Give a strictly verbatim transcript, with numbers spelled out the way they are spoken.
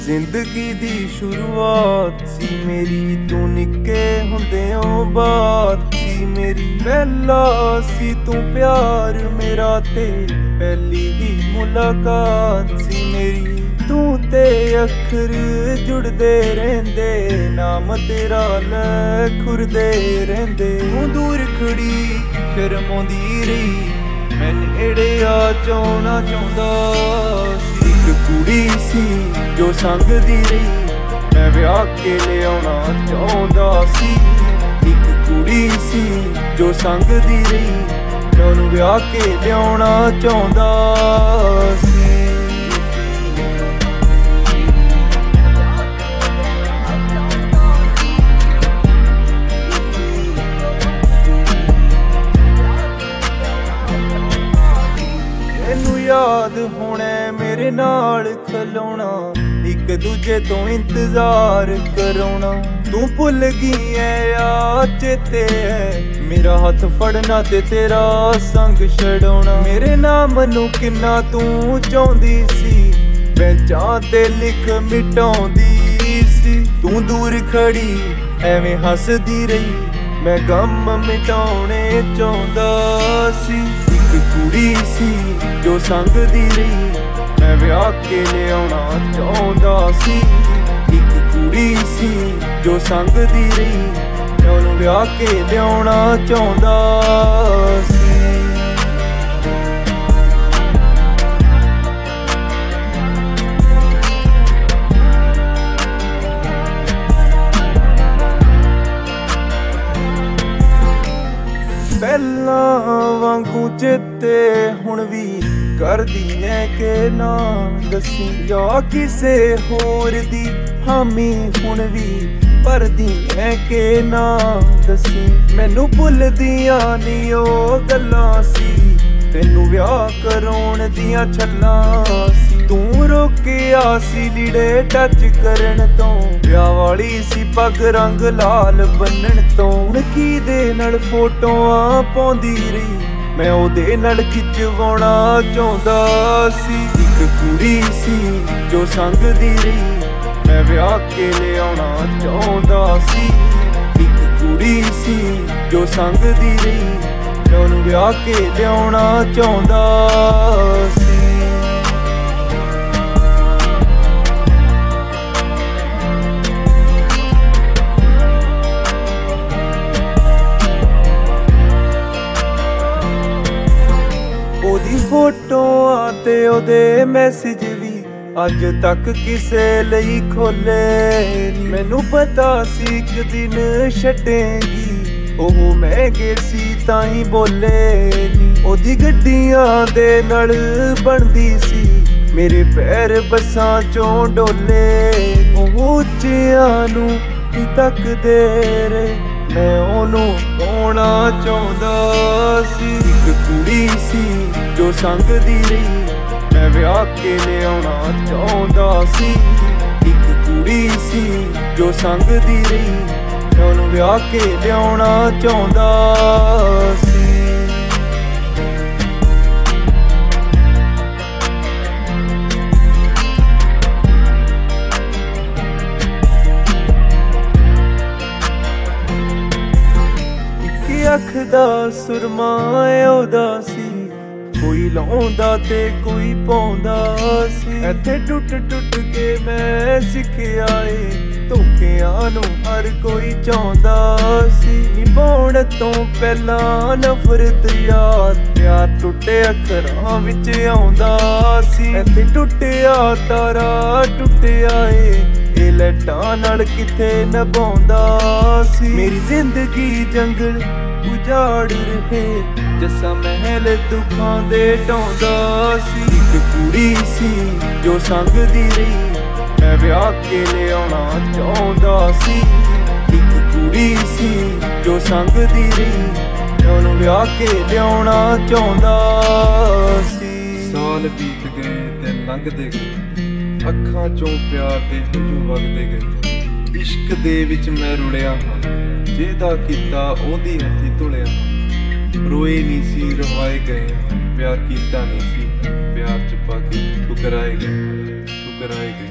ਜ਼ਿੰਦਗੀ ਦੀ ਸ਼ੁਰੂਆਤ ਸੀ ਮੇਰੀ, ਤੂੰ ਨਿੱਕੇ ਹੁੰਦਿਆਂ ਬਾਤ ਸੀ ਮੇਰੀ। ਪਹਿਲਾ ਸੀ ਤੂੰ ਪਿਆਰ ਮੇਰਾ ਤੇ ਪਹਿਲੀ ਹੀ ਮੁਲਾਕਾਤ ਸੀ ਮੇਰੀ। ਤੂੰ ਤੇ ਅੱਖਰ ਜੁੜਦੇ ਰਹਿੰਦੇ, ਨਾਮ ਤੇਰਾ ਲੈ ਖੁਰਦੇ ਰਹਿੰਦੇ। ਤੂੰ ਦੂਰ ਖੜੀ ਸ਼ਰਮਾਉਂਦੀ ਰਹੀ, ਮੈਂ ਨੇੜੇ ਆ ਚਾਹੁਣਾ ਚਾਹੁੰਦਾ ਸੀ। ਇੱਕ ਕੁੜੀ ਸੀ ਜੋ ਸੰਗਦੀ ਰਹੀ, ਮੈਂ ਵਿਆਹ ਕੇ ਲਿਆਉਣਾ ਚਾਹੁੰਦਾ ਸੀ। ਇੱਕ ਕੁੜੀ ਸੀ ਜੋ ਸੰਗਦੀ ਰਹੀ, ਮੈਂ ਉਹਨੂੰ ਵਿਆਹ ਕੇ ਲਿਆਉਣਾ ਚਾਹੁੰਦਾ ਸੀ। ਮੈਨੂੰ ਯਾਦ ਹੋਣਾ ਮੇਰੇ ਨਾਲ ਖਲੋਣਾ, ਇੱਕ ਦੂਜੇ ਤੋਂ ਇੰਤਜ਼ਾਰ ਕਰਾਉਣਾ। ਤੂੰ ਭੁੱਲ ਗਈ ਐ ਆ ਚੇਤੇ ਐ, ਮੇਰਾ ਹੱਥ ਫੜਨਾ ਤੇ ਤੇਰਾ ਸੰਗ ਛਡਾਉਣਾ। ਮੇਰੇ ਨਾਮ ਨੂੰ ਕਿੰਨਾ ਤੂੰ ਚਾਹੁੰਦੀ ਸੀ, ਬੈਂਚਾਂ ਤੇ ਲਿਖ ਮਿਟਾਉਂਦੀ ਸੀ। ਤੂੰ ਦੂਰ ਖੜੀ ਐਵੇਂ ਹੱਸਦੀ ਰਹੀ, ਮੈਂ ਗਮ ਮਿਟਾਉਣੇ ਚਾਹੁੰਦਾ ਸੀ। ਇੱਕ ਕੁੜੀ ਸੀ ਜੋ ਸੰਗਦੀ ਰਹੀ, ਮੈਂ ਵਿਆਹ ਕੇ ਲਿਆਉਣਾ ਚਾਹੁੰਦਾ ਸੀ। ਇੱਕ ਕੁੜੀ ਸੀ ਜੋ ਸੰਗਦੀ ਰਹੀ, ਮੈਂ ਉਹਨੂੰ ਵਿਆਹ ਕੇ ਲਿਆਉਣਾ ਚਾਹੁੰਦਾ ਸੀ। ਪਹਿਲਾਂ ਵਾਂਗੂ ਚੇਤੇ ਹੁਣ ਵੀ ਕਰਦੀ ਐ ਕਿ ਨਾ ਦੱਸੀ, ਜਾਂ ਕਿਸੇ ਹੋਰ ਦੀ ਹਾਮੀ ਹੁਣ ਵੀ ਭਰਦੀ ਐ ਕਿ ਨਾ ਦੱਸੀ। ਮੈਨੂੰ ਭੁੱਲਦੀਆਂ ਨੀ ਉਹ ਗੱਲਾਂ ਸੀ, ਤੈਨੂੰ ਵਿਆਹ ਕਰਾਉਣ ਦੀਆਂ ਛੱਲਾਂ ਸੀ। ਤੂੰ ਰੋਕਿਆ ਸੀ ਲੀੜੇ ਟੱਚ ਕਰਨ ਤੋਂ, ਵਿਆਹ ਵਾਲੀ ਸੀ ਪੱਗ ਰੰਗ ਲਾਲ ਬੰਨਣ ਤੋਂ। ਹੁਣ ਕਿਹਦੇ ਨਾਲ ਫੋਟੋਆਂ ਪਾਉਂਦੀ ਰਹੀ, ਮੈਂ ਉਹਦੇ ਨਾਲ ਖਿਚਵਾਉਣਾ ਚਾਹੁੰਦਾ ਸੀ। ਇੱਕ ਕੁੜੀ ਸੀ ਜੋ ਸੰਗਦੀ ਰਹੀ, ਮੈਂ ਵਿਆਹ ਕੇ ਲਿਆਉਣਾ ਚਾਹੁੰਦਾ ਸੀ। ਇੱਕ ਕੁੜੀ ਸੀ ਜੋ ਸੰਗਦੀ ਰਹੀ, ਮੈਂ ਉਹਨੂੰ ਵਿਆਹ ਕੇ ਲਿਆਉਣਾ ਚਾਹੁੰਦਾ ਸੀ। ਉਹਦੀ ਫੋਟੋਆਂ ਤੇ ਉਹਦੇ ਮੈਸੇਜ ਵੀ ਅੱਜ ਤੱਕ ਕਿਸੇ ਲਈ ਖੋਲੇ ਨੀ। ਮੈਨੂੰ ਪਤਾ ਸੀ ਇੱਕ ਦਿਨ ਛੱਡੇਗੀ, ਉਹ ਮਹਿੰਗੇ ਸੀ ਤਾਂ ਹੀ ਬੋਲੇ ਨੀ। ਉਹਦੀ ਗੱਡੀਆਂ ਦੇ ਨਾਲ ਬਣਦੀ ਸੀ, ਮੇਰੇ ਪੈਰ ਬੱਸਾਂ ਚੋਂ ਡੋਲੇ। ਉਹ ਉੱਚਿਆਂ ਨੂੰ ਹੀ ਤੱਕਦੇ ਰਹੇ, ਮੈਂ ਉਹਨੂੰ ਪਾਉਣਾ ਚਾਹੁੰਦਾ ਸੀ। ਇੱਕ ਕੁੜੀ ਸੀ ਜੋ ਸੰਗਦੀ ਰਹੀ, ਮੈਂ ਵਿਆਹ ਕੇ ਲਿਆਉਣਾ ਚਾਹੁੰਦਾ ਸੀ। ਇੱਕ ਕੁੜੀ ਸੀ ਜੋ ਸੰਗਦੀ ਰਹੀ, ਮੈਂ ਉਹਨੂੰ ਵਿਆਹ ਕੇ ਲਿਆਉਣਾ ਚਾਹੁੰਦਾ ਸੀ। ਅੱਖ ਦਾ ਸੁਰਮਾ ਉਹਦਾ ਸੀ, ਕੋਈ ਲਾਉਂਦਾ ਤੇ ਕੋਈ ਪਾਉਂਦਾ ਸੀ। ਇੱਥੇ ਟੁੱਟ ਟੁੱਟ ਕੇ ਮੈਂ ਸਿੱਖਿਆ ਏ, ਧੋਖਿਆਂ ਨੂੰ ਹਰ ਕੋਈ ਚਾਹੁੰਦਾ ਸੀ। ਨਿਭਾਉਣ ਤੋਂ ਪਹਿਲਾਂ ਨਫ਼ਰਤ ਯਾਦ, ਪਿਆਰ ਟੁੱਟੇ ਅੱਖਰਾਂ ਵਿੱਚ ਆਉਂਦਾ ਸੀ। ਇੱਥੇ ਟੁੱਟਿਆ ਤਾਰਾ ਟੁੱਟਿਆ ਏ, ਇਹ ਲੈਟਾਂ ਨਾਲ ਕਿੱਥੇ ਨਿਭਾਉਂਦਾ ਸੀ। ਮੇਰੀ ਜ਼ਿੰਦਗੀ ਜੰਗਲ ਉਜਾੜ ਰਹੇ, ਜੱਸਾ ਮਹਿਲ ਦੁੱਖਾਂ ਦੇ ਢਾਉਂਦਾ ਸੀ। ਇੱਕ ਕੁੜੀ ਸੀ ਜੋ ਸੰਗਦੀ ਰਹੀ, ਮੈਂ ਵਿਆਹ ਕੇ ਲਿਆਉਣਾ ਚਾਹੁੰਦਾ ਸੀ। ਇੱਕ ਕੁੜੀ ਸੀ ਜੋ ਸੰਗਦੀ ਰਹੀ, ਮੈਂ ਉਹਨੂੰ ਵਿਆਹ ਕੇ ਲਿਆਉਣਾ ਚਾਹੁੰਦਾ ਸੀ। ਸਾਲ ਬੀਤ ਗਏ ਦਿਨ ਲੰਘਦੇ ਗਏ, ਅੱਖਾਂ ਚੋਂ ਪਿਆਰ ਦੇ ਹੰਝੂ ਵਗਦੇ ਗਏ। ਇਸ਼ਕ ਦੇ ਵਿੱਚ ਮੈਂ ਰੁੜਿਆ ਹਾਂ, ਜਿਹਦਾ ਕੀਤਾ ਉਹਦੀ ਹੱਥੀ ਧੁਲਿਆ ਹਾਂ। ਰੋਏ ਨਹੀਂ ਸੀ ਰਵਾਏ ਗਏ, ਪਿਆਰ ਕੀਤਾ ਨਹੀਂ ਸੀ, ਪਿਆਰ ਚ ਪਾ ਕੇ ਠੁਕਰਾਏ ਗਏ ਠੁਕਰਾਏ ਗਏ।